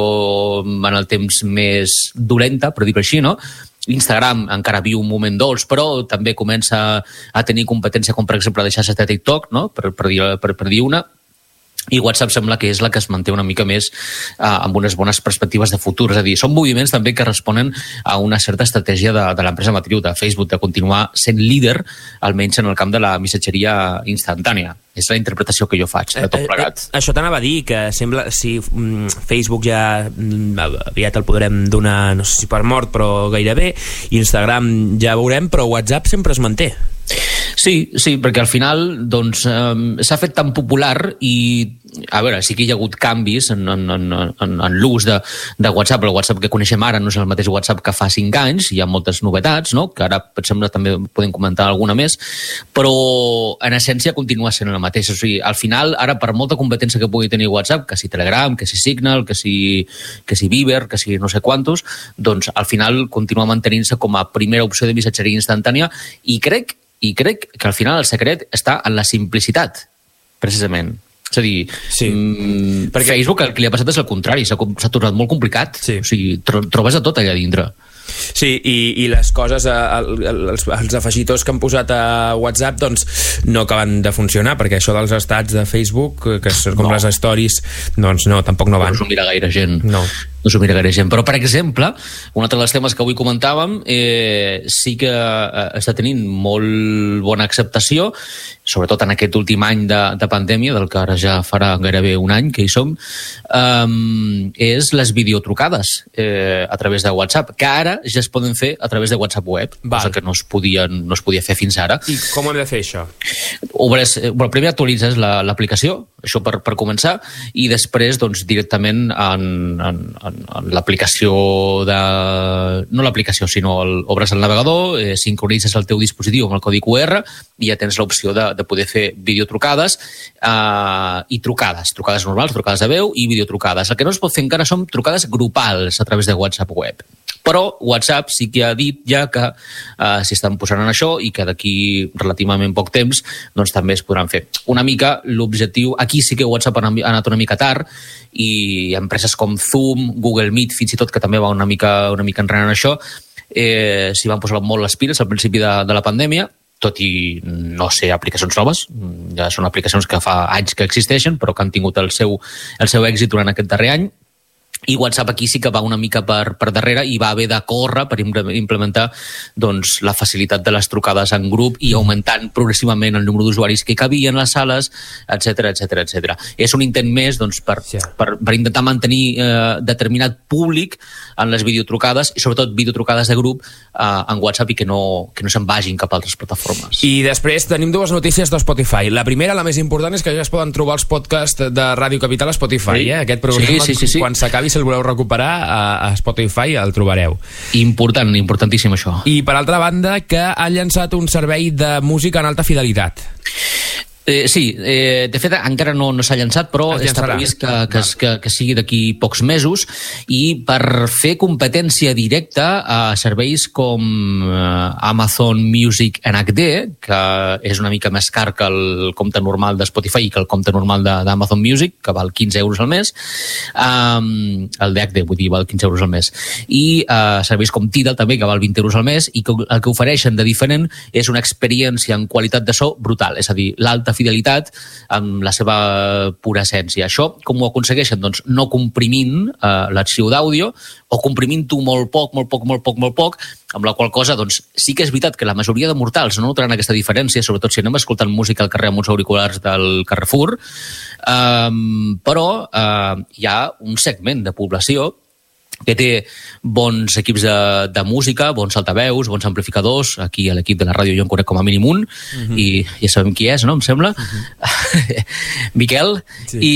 en el temps més dolenta, per dir-ho així, no? Instagram encara viu un moment dolç, però també comença a tenir competència, com per exemple de xarxes de TikTok, no? per, per, dir, per, per dir una. I WhatsApp sembla que és la que es manté una mica més eh, amb unes bones perspectives de futur. És a dir, són moviments també que responen a una certa estratègia de, de l'empresa matriu de Facebook de continuar sent líder, almenys en el camp de la missatgeria instantània. És la interpretació que jo faig de tot plegat. Eh, eh, això t'anava a dir, que sembla si mm, Facebook ja mm, aviat el podrem donar, no sé si per mort, però gairebé, Instagram ja veurem, però WhatsApp sempre es manté. Sí, sí, perquè al final doncs, eh, s'ha fet tan popular i, a veure, sí que hi ha hagut canvis en, en, en, en, en l'ús de, de WhatsApp. El WhatsApp que coneixem ara no és el mateix WhatsApp que fa cinc anys, hi ha moltes novetats, no? Que ara, per exemple, també podem comentar alguna més, però en essència continua sent la mateixa. O sigui, al final, ara, per molta competència que pugui tenir WhatsApp, que si Telegram, que si Signal, que si, que si Viber, que si no sé quantos, doncs al final continua mantenint-se com a primera opció de missatgeria instantània i crec, i crec que al final el secret està en la simplicitat, precisament. És a dir, sí. mmm, perquè Facebook el que li ha passat és el contrari, s'ha, s'ha tornat molt complicat. Sí. O sigui, tro, trobes de tot allà dintre. Sí, i, i les coses, els, els afegitors que han posat a WhatsApp doncs no acaben de funcionar, perquè això dels estats de Facebook, que són com no. les stories, doncs no, tampoc no van. No s'ho mira gaire gent. No. No s'ho mira gaire gent. Però, per exemple, un altre dels temes que avui comentàvem eh, sí que eh, està tenint molt bona acceptació, sobretot en aquest últim any de, de pandèmia, del que ara ja farà gairebé un any que hi som, eh, és les videotrucades eh, a través de WhatsApp, que ara ja es poden fer a través de WhatsApp web, Val. cosa que no es, podia, no es podia fer fins ara. I com hem de fer això? Obres, bueno, primer actualitzes la, l'aplicació, això per, per començar, i després doncs, directament en, en, en l'aplicació de... no l'aplicació, sinó el, obres el navegador, eh, sincronitzes el teu dispositiu amb el codi Q R i ja tens l'opció de, de poder fer videotrucades eh, i trucades, trucades normals, trucades de veu i videotrucades. El que no es pot fer encara són trucades grupals a través de WhatsApp web. Però WhatsApp sí que ha dit ja que eh, s'hi estan posant en això i que d'aquí relativament poc temps doncs també es podran fer. Una mica l'objectiu, aquí sí que WhatsApp ha anat una mica tard i empreses com Zoom, Google Meet, fins i tot, que també va una mica, una mica enrere en això, eh, s'hi van posar molt les piles al principi de, de la pandèmia, tot i no ser aplicacions noves, ja són aplicacions que fa anys que existeixen, però que han tingut el seu, el seu èxit durant aquest darrer any. I WhatsApp aquí sí que va una mica per, per darrere i va haver de córrer per implementar doncs, la facilitat de les trucades en grup i augmentant progressivament el número d'usuaris que cabien a les sales, etcètera, etcètera, etcètera. És un intent més doncs, per, sí. per, per intentar mantenir eh, determinat públic en les videotrucades i sobretot videotrucades de grup eh, en WhatsApp i que no, que no se'n vagin cap a altres plataformes. I després tenim dues notícies de Spotify. La primera, la més important, és que ja es poden trobar els podcasts de Ràdio Capital a Spotify. Sí. Eh? Aquest programa, sí, sí, sí, sí. quan s'acabi, si el voleu recuperar a, a Spotify, el trobareu. Important, importantíssim això. I per altra banda, que han llançat un servei de música en alta fidelitat. Eh, sí, eh, de fet encara no, no s'ha llançat, però està previst que, que, que, que sigui d'aquí pocs mesos i per fer competència directa a serveis com eh, Amazon Music en H D, que és una mica més car que el compte normal de Spotify i que el compte normal d'Amazon Music, que val quinze euros al mes, um, el de H D, vull dir, val quinze euros al mes, i uh, serveis com Tidal també, que val vint euros al mes, i que el que ofereixen de diferent és una experiència en qualitat de so brutal, és a dir, l'alta fidelitat amb la seva pura essència. Això com ho aconsegueixen? Doncs no comprimint eh, l'arxiu d'àudio o comprimint-ho molt poc, molt poc, molt poc, molt poc, amb la qual cosa doncs, sí que és veritat que la majoria de mortals no notaran aquesta diferència, sobretot si anem escoltant música al carrer amb uns auriculars del Carrefour, eh, però eh, hi ha un segment de població que té bons equips de, de música, bons altaveus, bons amplificadors. Aquí a l'equip de la ràdio jo en conec com a mínim un, uh-huh. i ja sabem qui és, no?, em sembla. Uh-huh. Miquel. Sí. I,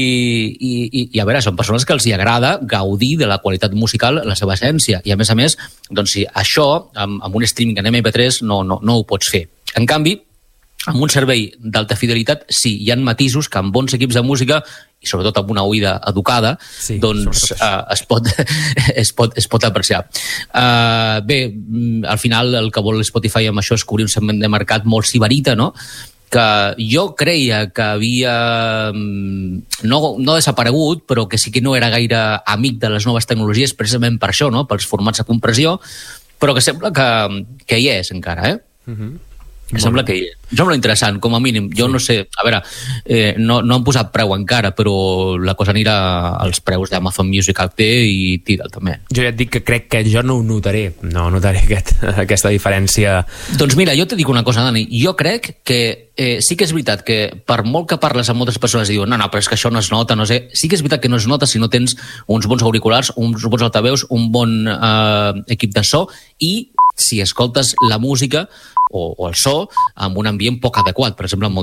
i, I a veure, són persones que els hi agrada gaudir de la qualitat musical, la seva essència. I a més a més, doncs sí, això, amb, amb un streaming en ema pe tres, no, no, no ho pots fer. En canvi, amb un servei d'alta fidelitat, sí, hi ha matisos que amb bons equips de música i sobretot amb una oïda educada, sí, doncs uh, es, pot, es, pot, es pot apreciar. Uh, bé, al final el que vol Spotify amb això és cobrir un segment de mercat molt sibarita, no?, que jo creia que havia no, no desaparegut, però que sí que no era gaire amic de les noves tecnologies, precisament per això, no?, pels formats de compressió, però que sembla que, que hi és encara, eh? Uh-huh. Em sembla que em sembla interessant, com a mínim. Jo sí. no sé, a veure, eh, no, no han posat preu encara, però la cosa anirà als preus d'Amazon Music H D i Tidal també. Jo ja et dic que crec que jo no ho notaré, no notaré aquest, aquesta diferència. Doncs mira, jo te dic una cosa, Dani, jo crec que eh, sí que és veritat que per molt que parles amb moltes persones i diuen no, no, però és que això no es nota, no sé, sí que és veritat que no es nota si no tens uns bons auriculars, uns bons altaveus, un bon eh, equip de so i si escoltes la música o, o el so amb un ambient poc adequat. Per exemple,